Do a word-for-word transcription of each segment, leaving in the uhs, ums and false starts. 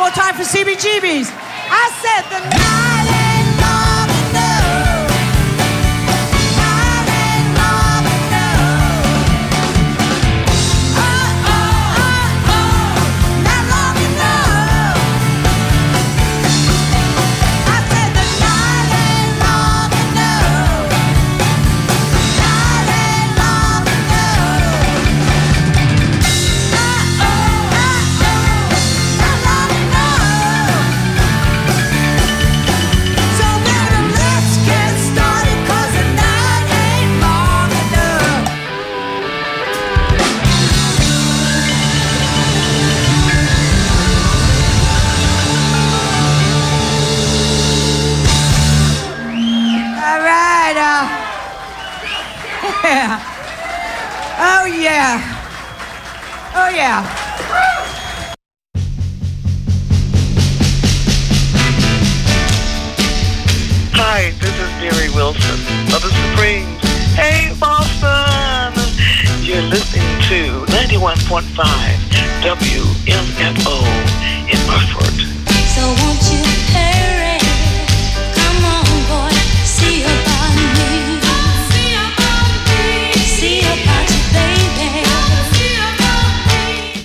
more time for C B G B's. I said the night ain't long enough. Night ain't long enough. Oh, oh, oh, oh, not long enough. I said the night ain't long enough. Night ain't long enough. Oh, oh, oh, oh, not long enough. So baby, let's get started, 'cause the night ain't long enough. All right, uh, yeah. Oh yeah. Oh yeah. Hi, this is Mary Wilson of the Supremes. Hey, Boston! You're listening to ninety-one point five W M F O in Hartford. So won't you hurry? Come on, boy, see about me. See about me. See about you, baby. See about me.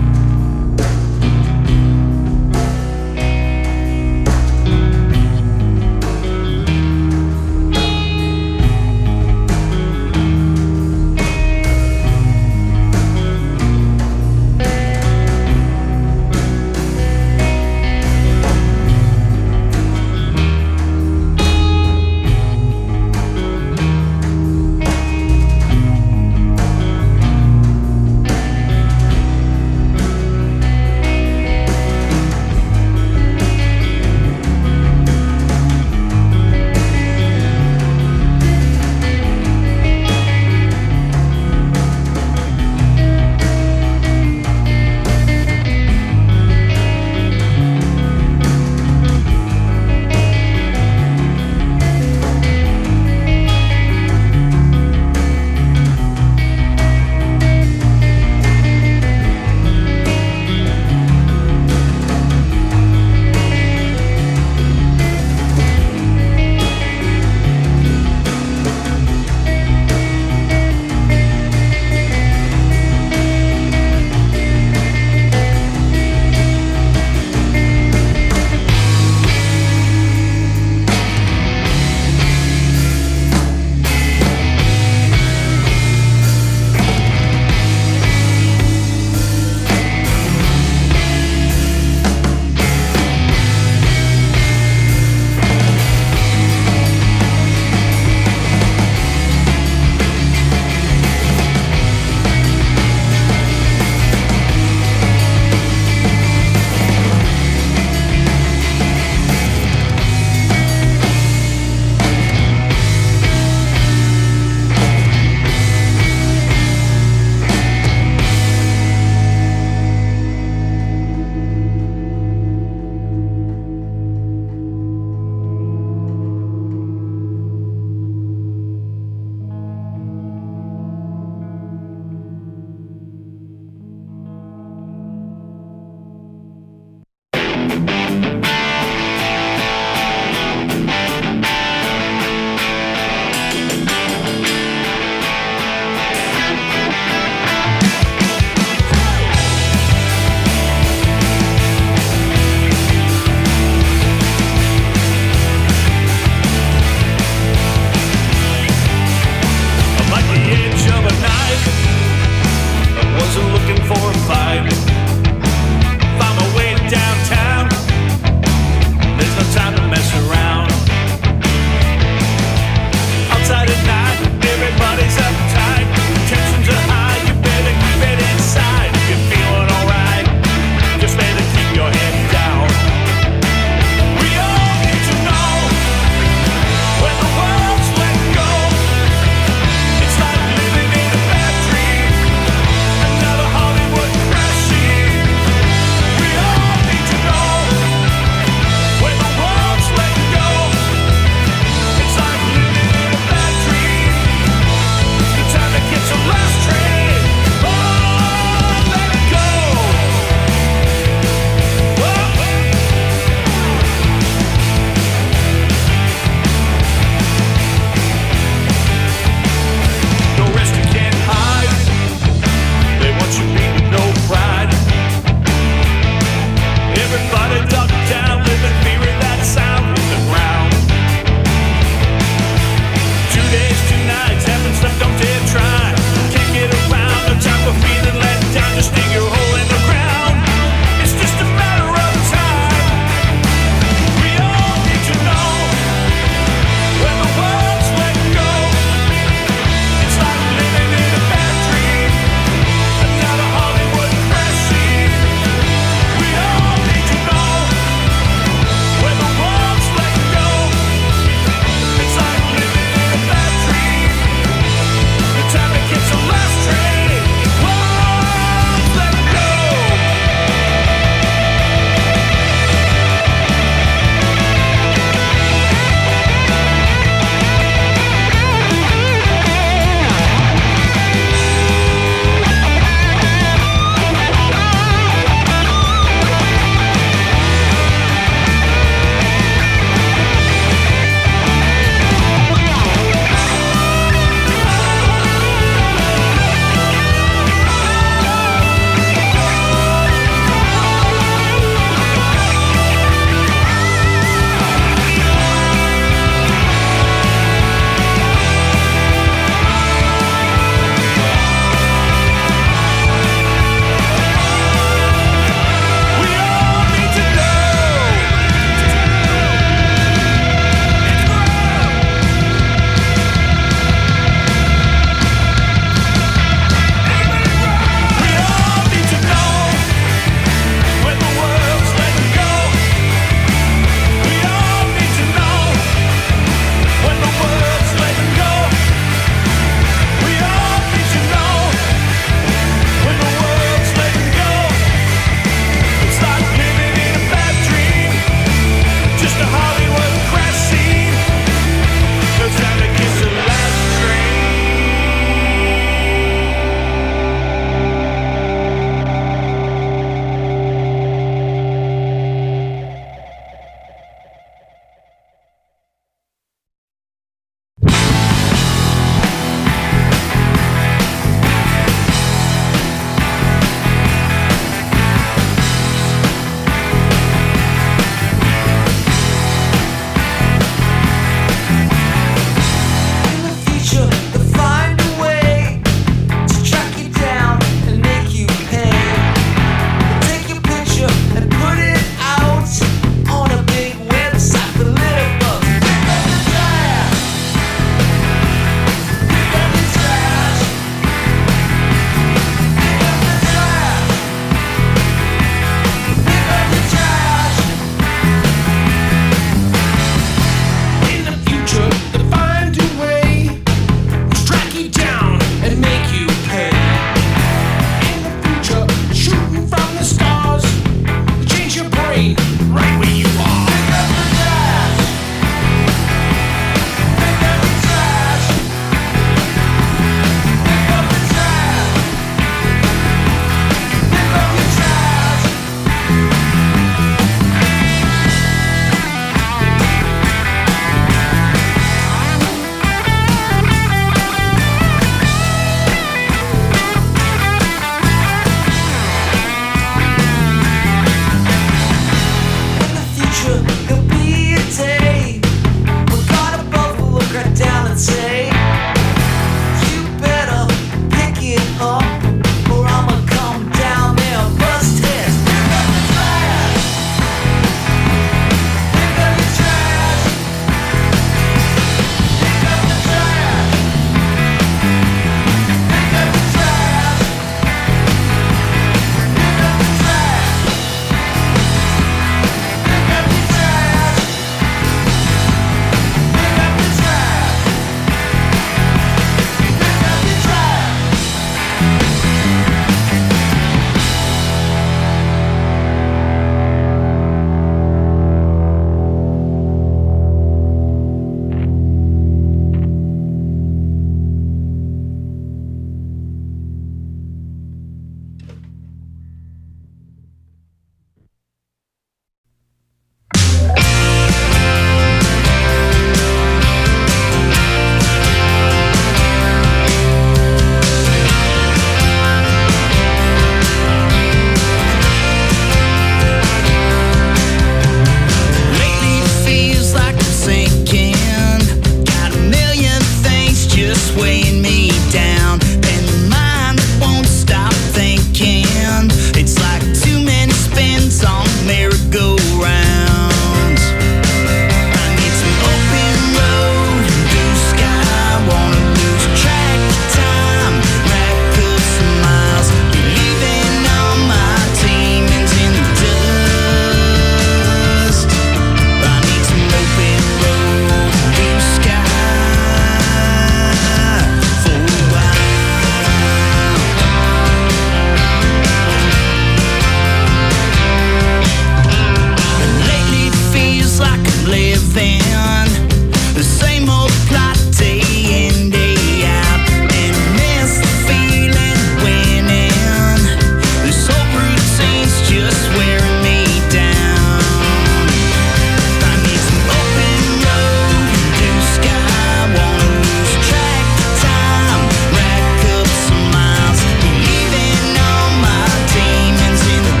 nothing. The same old plot day in, day out, and miss the feeling winning. This whole routine's just wearing me down. I need some open road, blue sky, wanna lose track of time, rack up some miles, leaving all my demons in the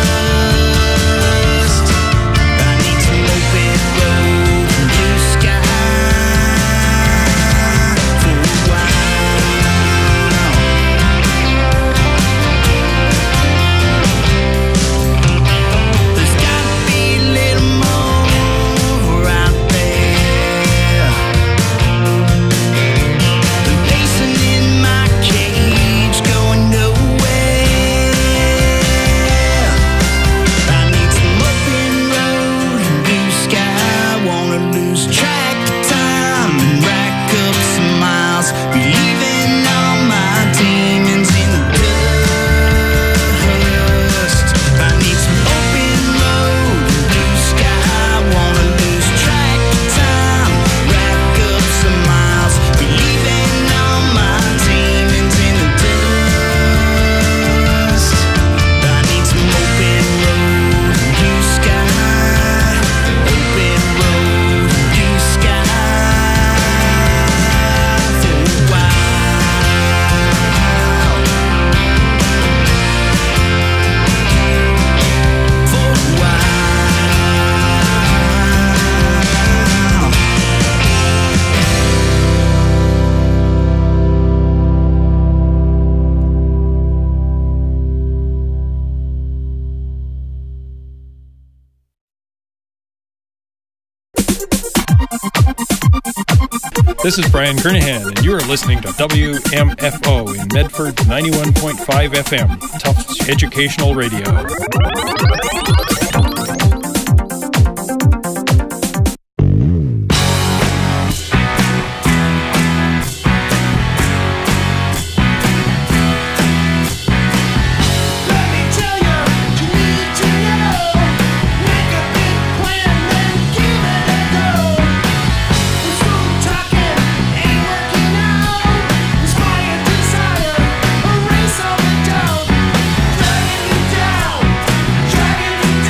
dust. I need some open road, blue sky for a while. There's gotta be a little more out there than pacing in my cage, going nowhere. I need some open road and blue sky, wanna lose track of time and rack up some miles, be leaving all my demons in the dust. I need some open road and blue sky, wanna lose track of time, rack up some miles, be leaving all my demons in the dust. I need some open road and blue sky, open road and blue sky for a while. For a while. This is Brian Kernahan, and you are listening to W M F O in Medford ninety-one point five F M, Tufts Educational Radio. Let me tell you, you need to know. Make a big plan, then give it a go. The smooth talking ain't working out. Inspired desire, erase all the doubt. Dragging you down, dragging you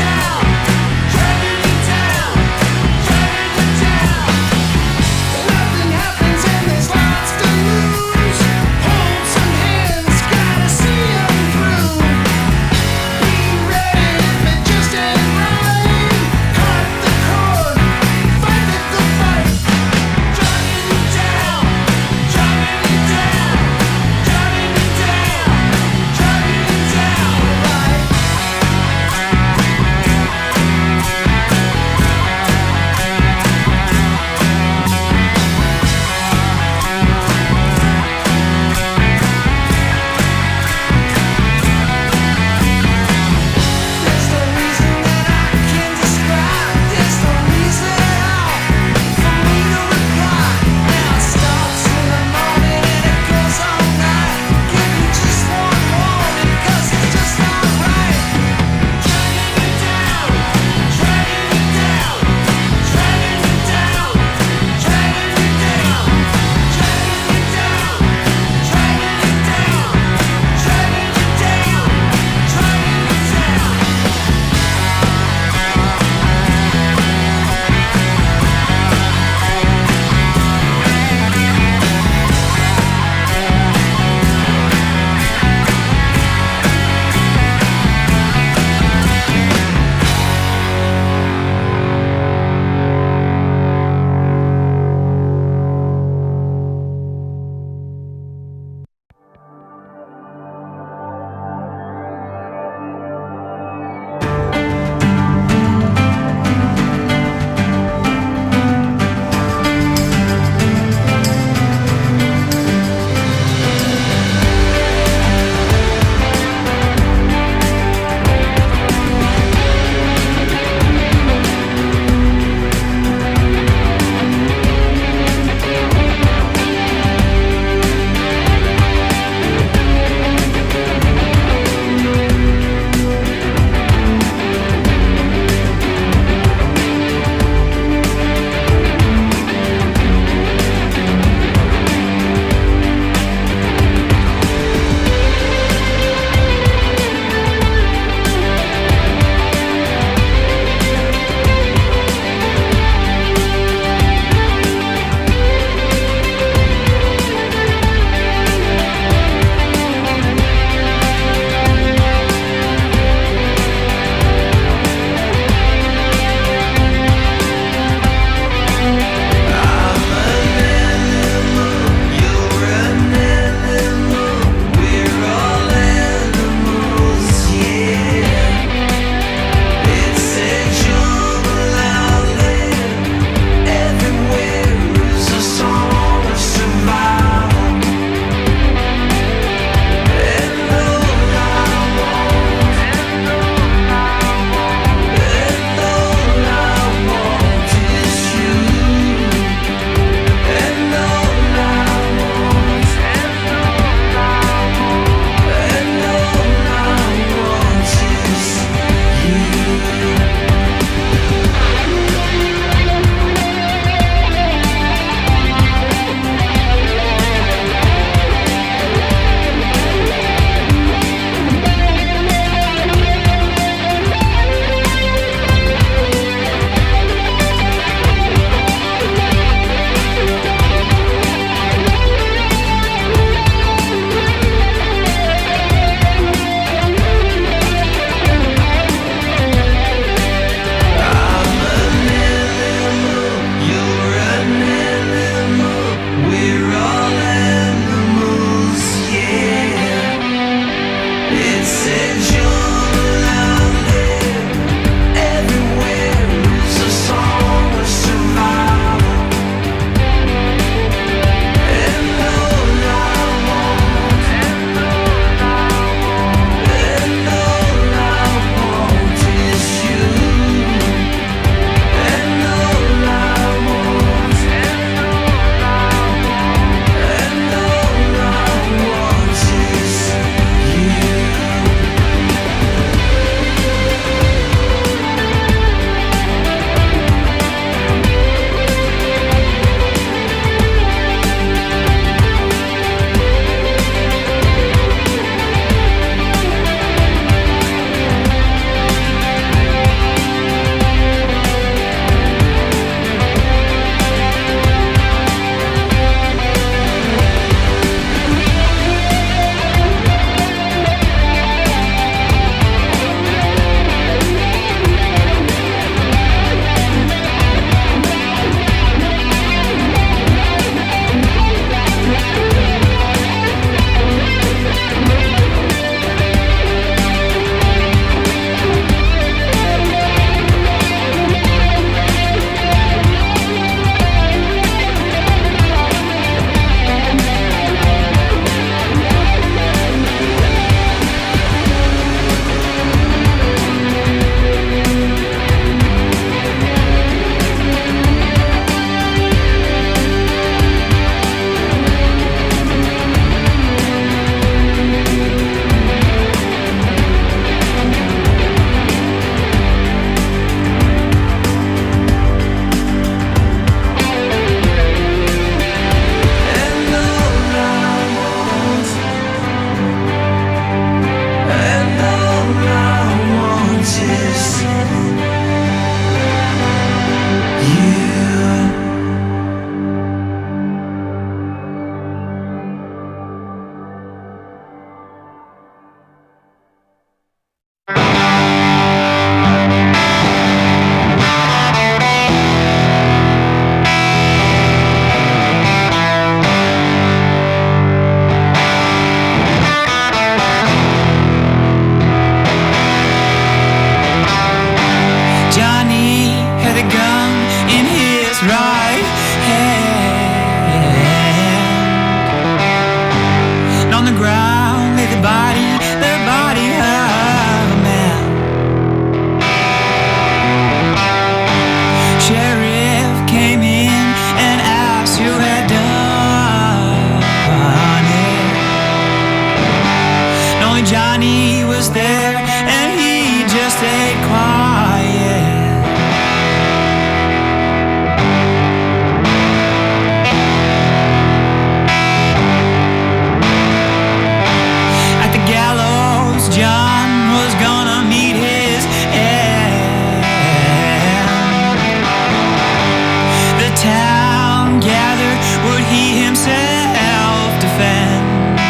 he himself defend?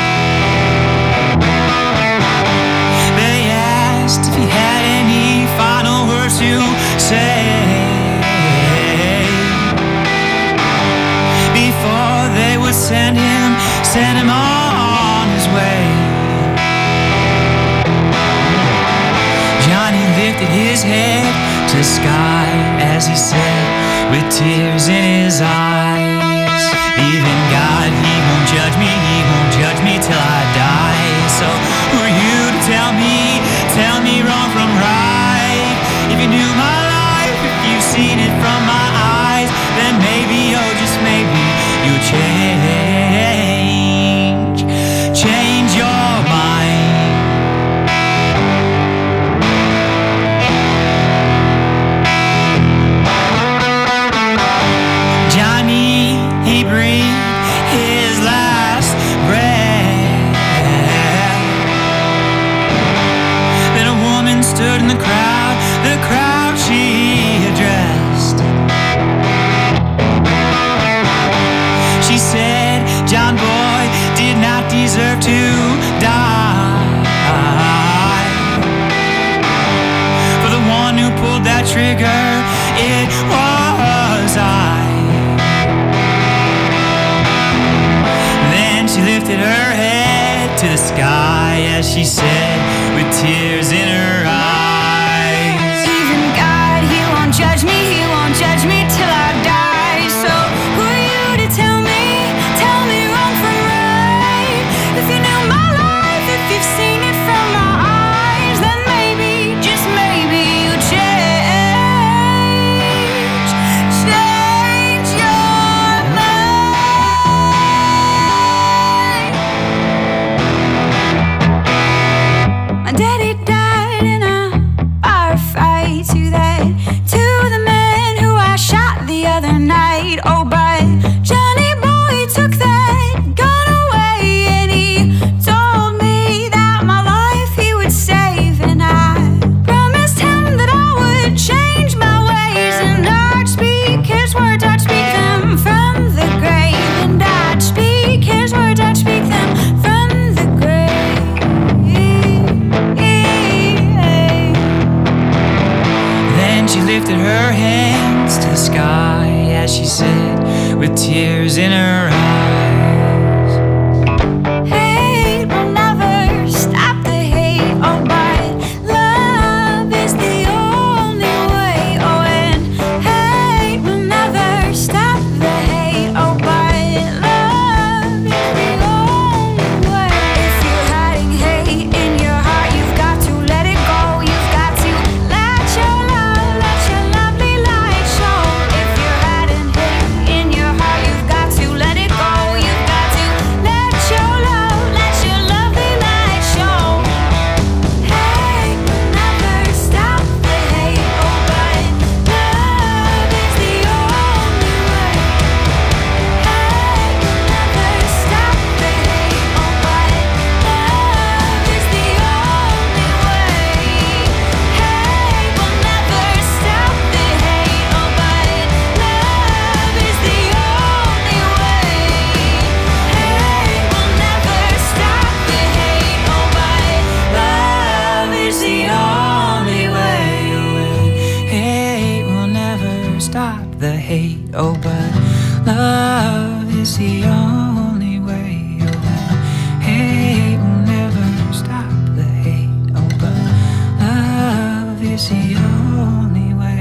They asked if he had any final words to say before they would send him, send him on his way. Johnny lifted his head to the sky as he said, with tears in his eyes, even God, he won't judge me, he won't judge me till I die. So who are you to tell me, tell me wrong from right? If you knew my life, if you've seen it from my eyes, then maybe, oh just maybe, you'll change, change your mind. Johnny, he breathed his last breath. Then a woman stood in the crowd, the crowd she addressed. She said, John boy did not deserve to die. For the one who pulled that trigger, it was I. Then she lifted her head to the sky as she said, with tears in her eyes, Even God, he won't judge me, he won't judge me till I die. So who are you to tell me, tell me wrong from right? If you knew my life, if you've seen it from my eyes, then maybe, just maybe, you change, change your mind. My daddy died in a firefight. To that, to the man who I shot the other night. Oh, but Johnny boy took that gun away, and he told me that my life he would save. And I promised him that I would change my ways, and I'd speak his words, I'd speak them from the grave. And I'd speak his words, I'd speak them from the grave. Then she lifted her hands to the sky as she said, with tears in her eyes, Hate will never stop the hate, oh, but love is the only way. Oh, and hate will never stop the hate, oh, but love is the only way. If you're hiding hate in your heart, you've got to let it go. You've got to let your love, let your lovely light show. If you're hiding hate in your heart, you've got to let it go. You've got to let your love, let your lovely light show. Hate will never stop the hate, oh, but love is the only way. Hate will never stop the hate, oh, but love is the only way. Hate will never stop the hate, oh, but love is the only way. Hate will never stop the hate, oh, but love is the only way. hate will never stop the hate, oh but love is the only way. Hate will never stop the hate, oh but love is the only way.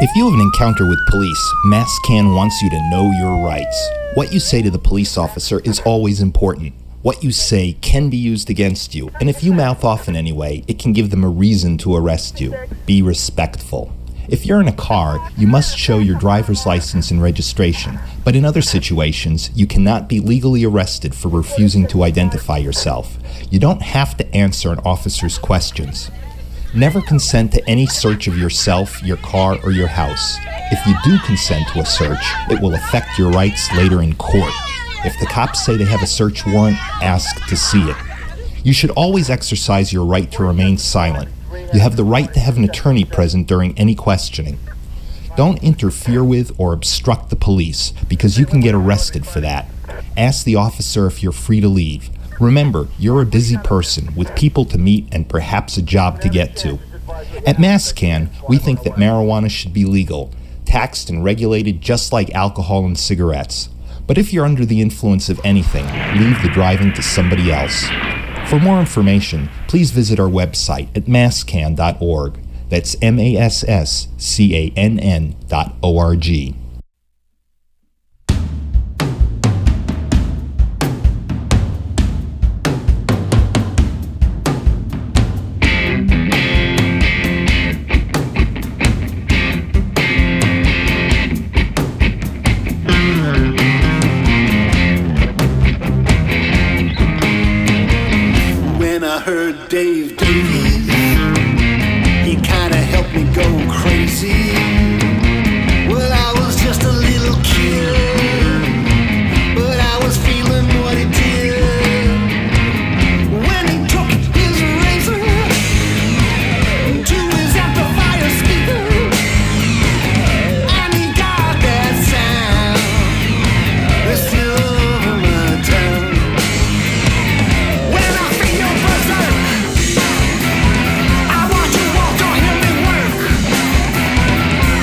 If you have an encounter with police, MassCan wants you to know your rights. What you say to the police officer is always important. What you say can be used against you, and if you mouth off in any way, it can give them a reason to arrest you. Be respectful. If you're in a car, you must show your driver's license and registration, but in other situations, you cannot be legally arrested for refusing to identify yourself. You don't have to answer an officer's questions. Never consent to any search of yourself, your car, or your house. If you do consent to a search, it will affect your rights later in court. If the cops say they have a search warrant, ask to see it. You should always exercise your right to remain silent. You have the right to have an attorney present during any questioning. Don't interfere with or obstruct the police, because you can get arrested for that. Ask the officer if you're free to leave. Remember, you're a busy person with people to meet and perhaps a job to get to. At MassCan, we think that marijuana should be legal, taxed and regulated just like alcohol and cigarettes. But if you're under the influence of anything, leave the driving to somebody else. For more information, please visit our website at masscan dot org. That's M A S S C A N N dot O R G. Heard Dave Davies, he kinda helped me go crazy. Well, I was just a little kid, but I was feeling what he did. When he took his razor to his amplifier speaker, and he got that sound, it's still over my tongue. When I feel your buzzer, I want you all to hear me work.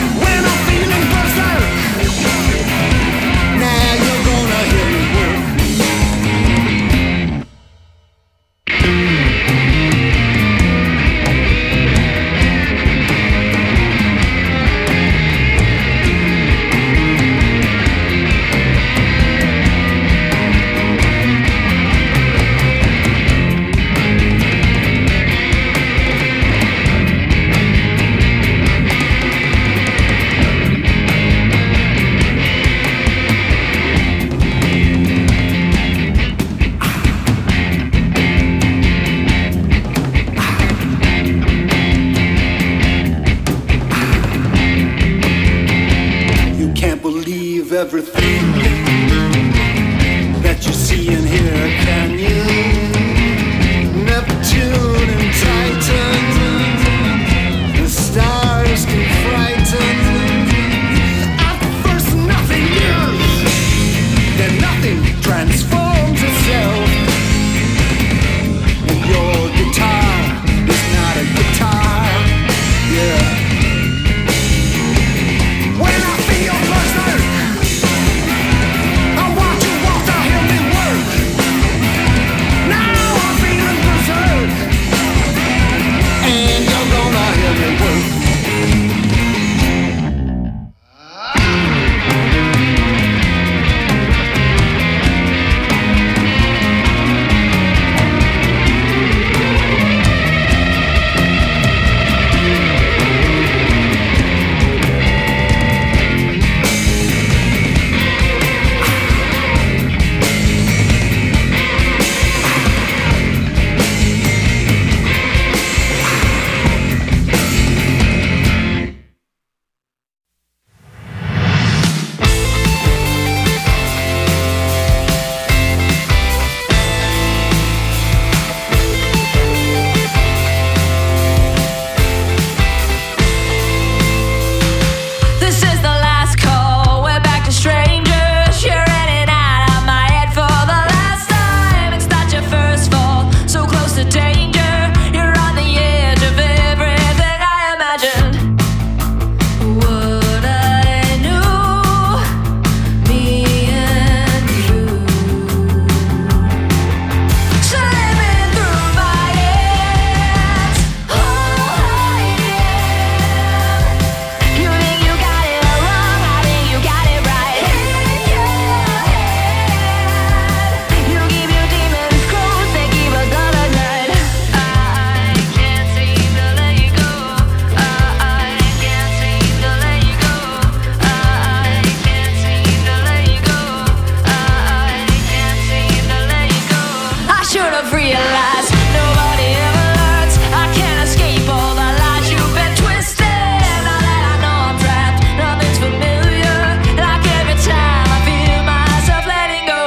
should have realized nobody ever learns. I can't escape all the lies you've been twisting. Now that I know I'm trapped, nothing's familiar. Like every time I feel myself letting go,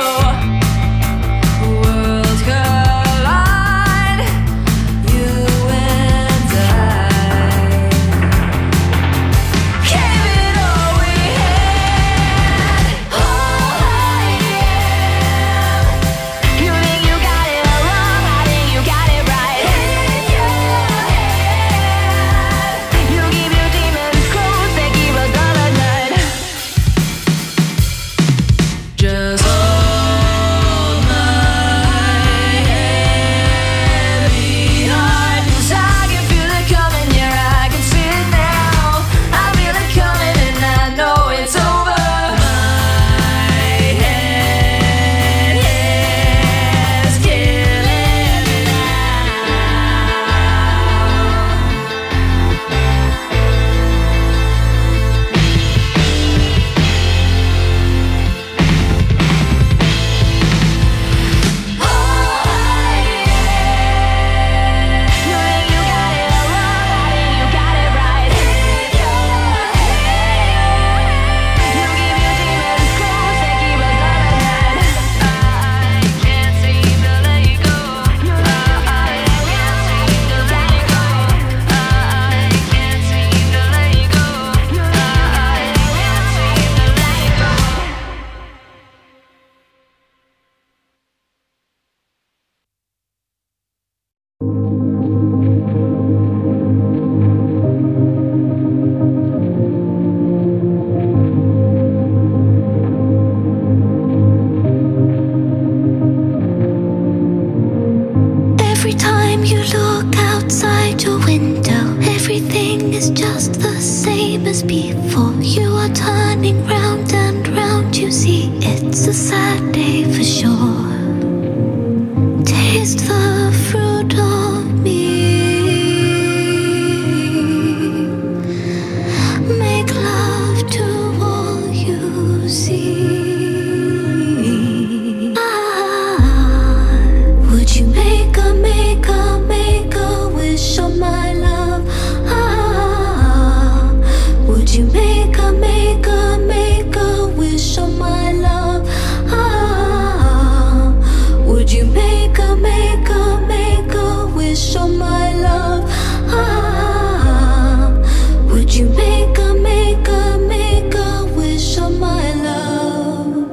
worlds collide, you and I. Gave it all we had. Oh, I am. You think you got it all wrong, I think you got it right. In your head, you give your demons clothes, they keep us all at night. Just hold my heavy heart, 'cause I can feel it coming, yeah, I can see it now. I feel it coming and I know it's over. My head is killing me now. Oh, I am. You think you got it all wrong, I think you got it right. In your head, you give your demons clothes, they keep us all at night. I can't seem to let you go. I can't seem to let you go. I can't seem to let you go. I can't seem to let you go. Every time you look outside your window, everything is just the same as before. You are turning round and round, you see it's a sad day for sure. Taste the fruit of me. Make love to all you see. Ah, would you make a, make a, make a wish on my love? Ah, would you make a, make a, make a wish on my love? Ah, would you make a, make a, make a wish on my love? Ah, would you make a, make a, make a wish on my love?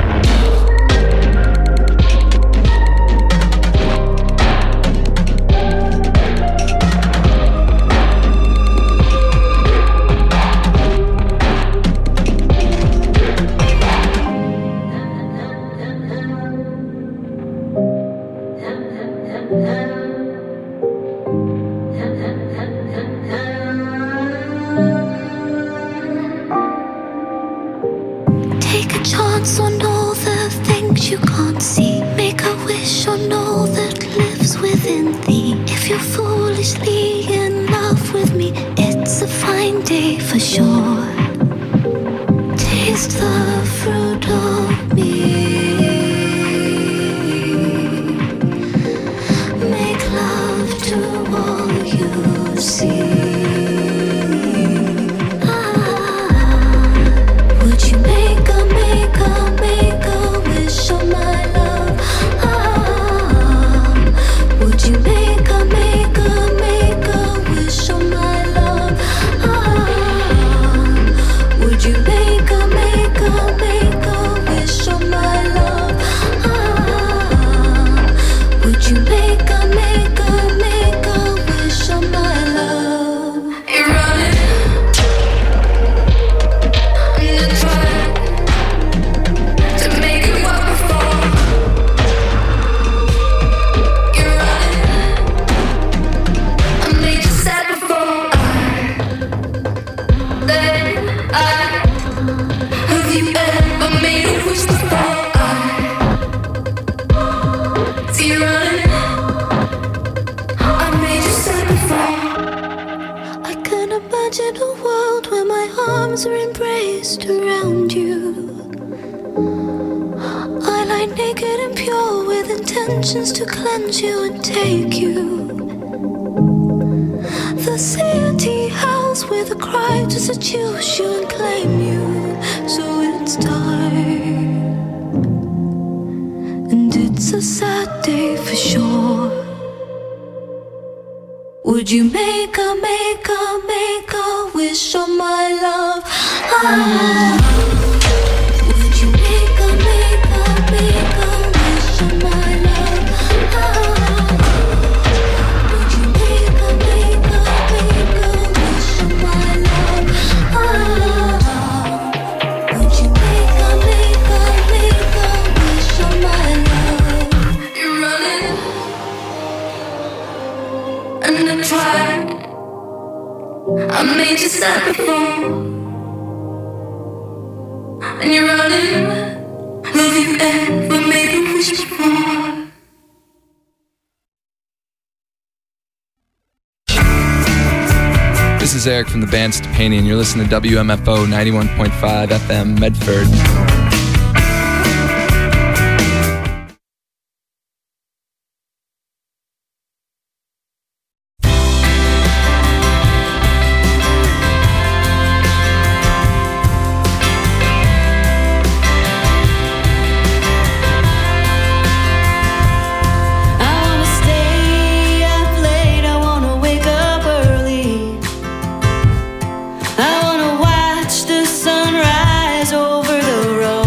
Take a chance on all the things you can't see. Make a wish on all that lives within thee. If you're foolishly in love with me, it's a fine day for sure. Taste the fruit of me. Make love to all you see. Would you make a, make a, make a wish on my love? Ah, would you make a, make a, make a wish on my love? Ah, would you make a, make a, make a wish on my love? Ah, would you make a, make a, make a wish on my love? You're running. I'm trying to make it work before. You're running. I made you sad before. Then I have you ever made a wish before? I see you running. I made you sad before. I can imagine a world where my arms are embraced around you. I lie naked and pure with intention. intentions to cleanse you and take you. The city house with a cry to seduce you and claim you. So it's time, and it's a sad day for sure. Would you make a, make a, make a wish on my love? Ah. Would you make a, make a, make a wish on my love? Ah. Would you make a, make a, make a wish on my love? Ah. Would you make a, make a, make a wish on my love? You're running and I tried. I made you sad before, and you're running. Have you ever made a wish before? This is Eric from the band Stepani, and you're listening to W M F O ninety-one point five F M Medford. I wanna watch the sunrise over the road.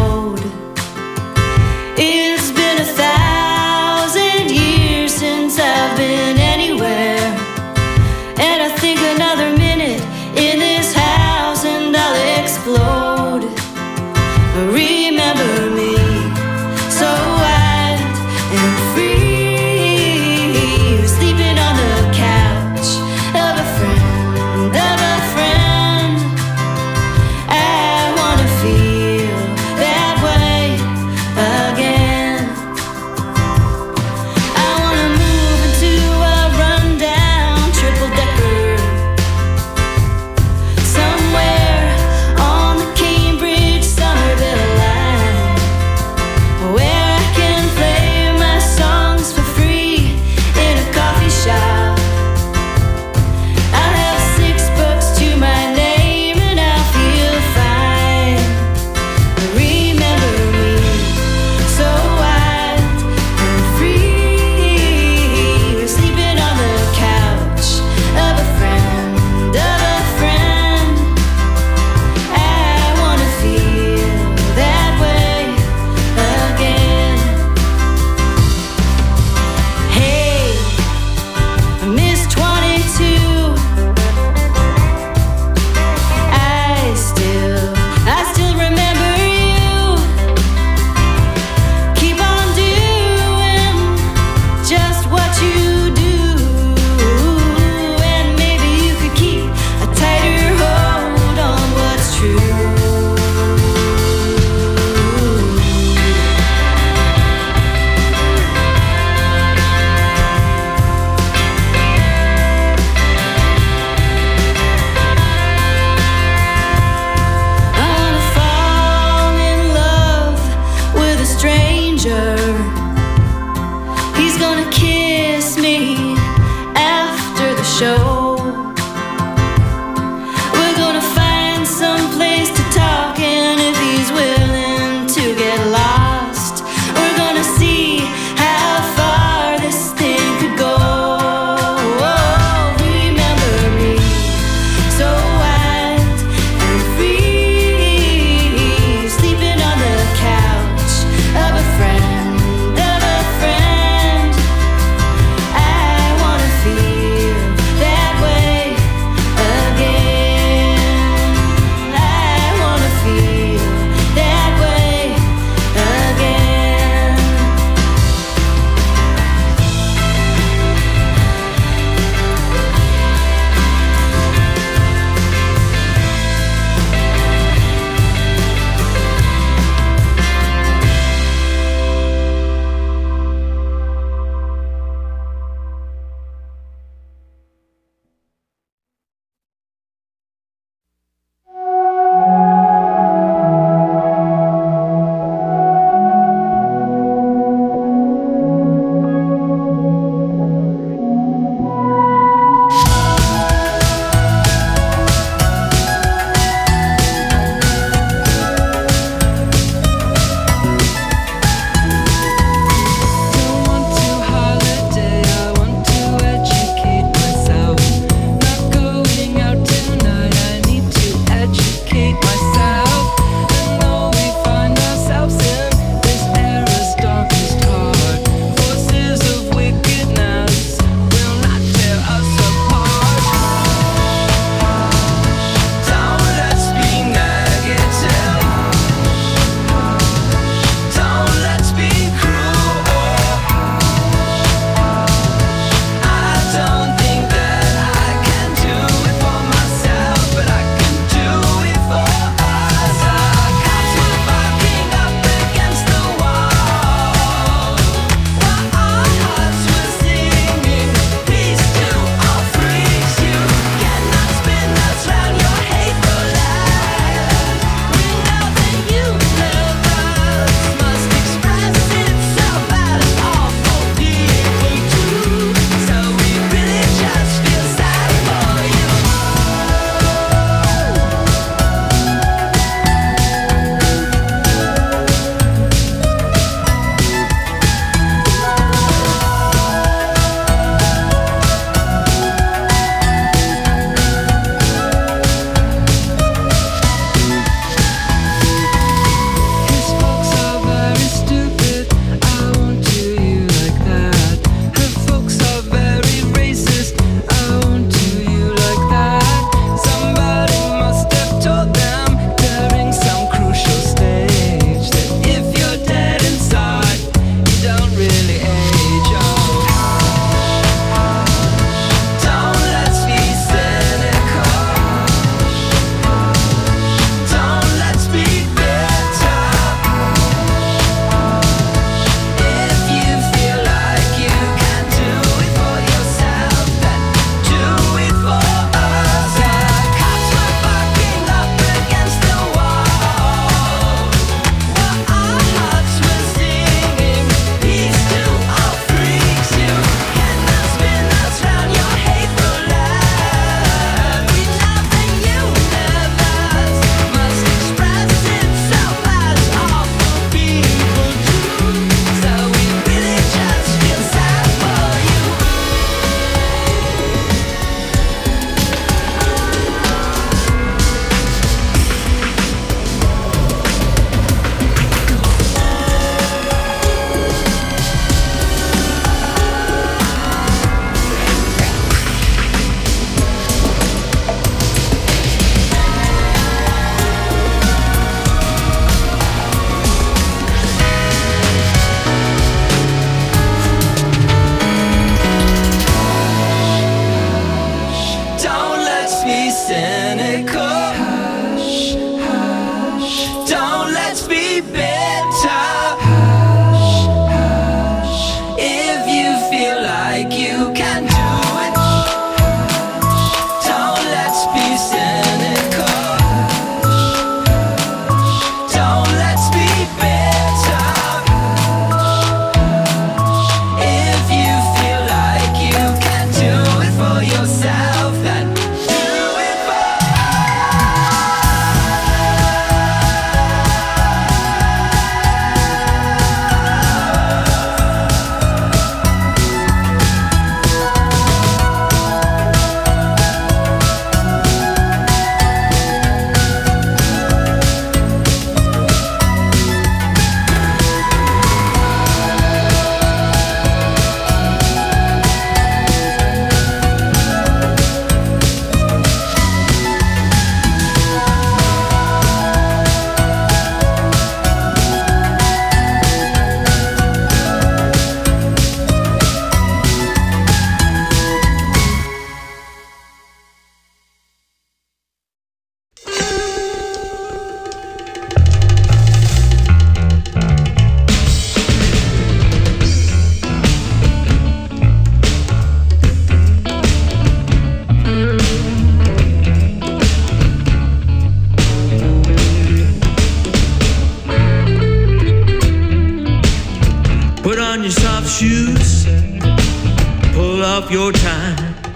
off your tie,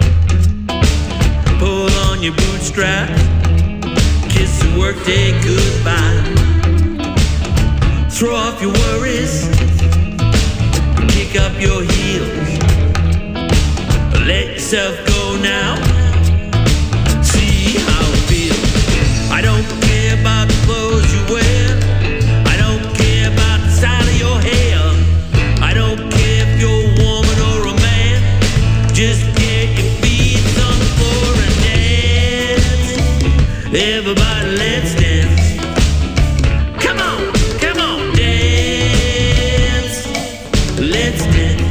pull on your bootstraps, kiss the workday goodbye, throw off your worries, kick up your heels, let yourself go now, see how it feels. I don't care about the clothes you wear, I don't care about the style of your hair, I don't care if you're a woman or a man, just get your feet on the floor and dance. Everybody, let's dance. Come on, come on, dance. Let's dance.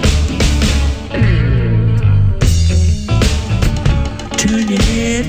Turn your head,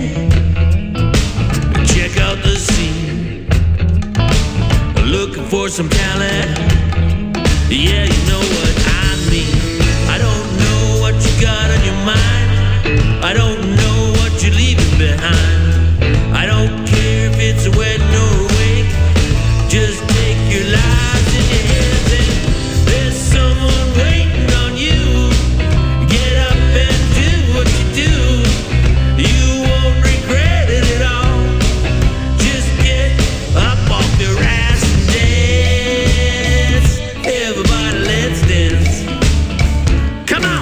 check out the scene. Looking for some talent, yeah, you know what I mean. I don't know what you got on your mind, I don't know what you're leaving behind. I don't care if it's a wedding or a wake, just take your lives in your hands and there's someone waiting on you. Get up and do what you do, you won't regret it at all. Just get up off your ass and dance. Everybody, let's dance. Come on,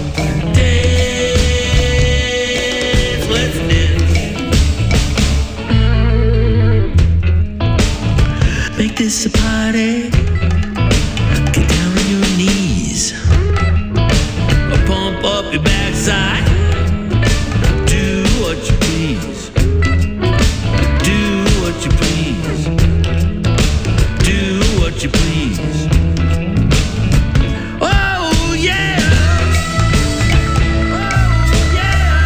dance, let's dance. Make this a party. Get down on your knees, pump up your backside. Do what you please. Do what you please. Do what you please. Oh yeah. Oh yeah.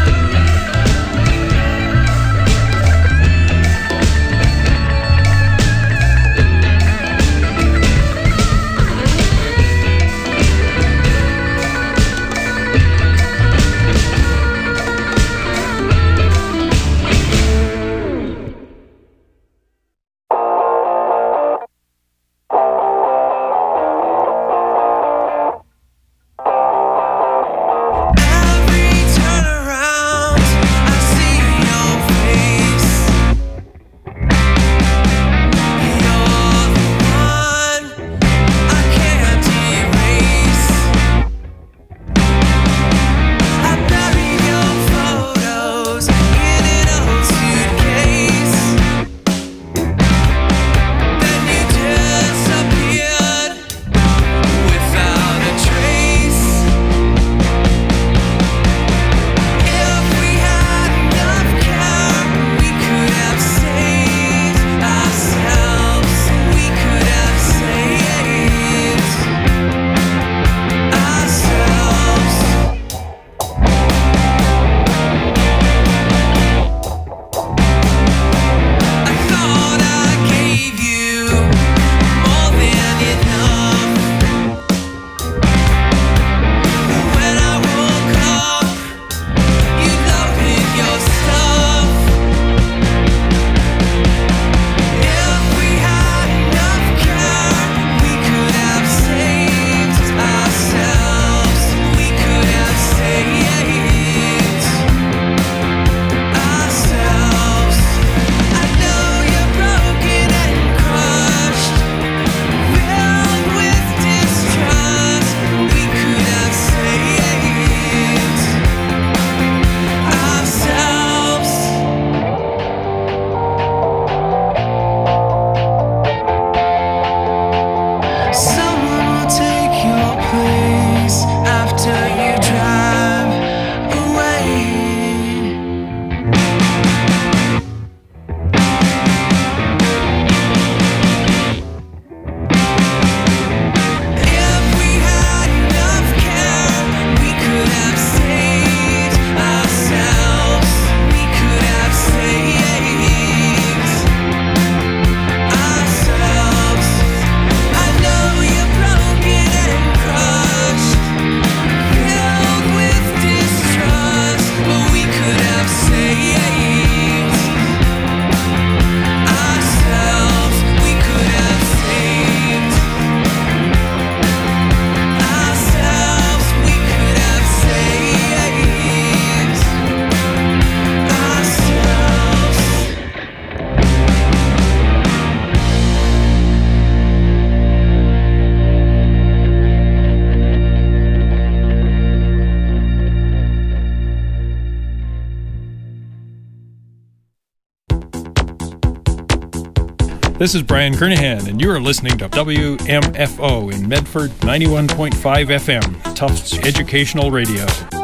This is Brian Kernahan, and you are listening to W M F O in Medford ninety-one point five F M, Tufts Educational Radio.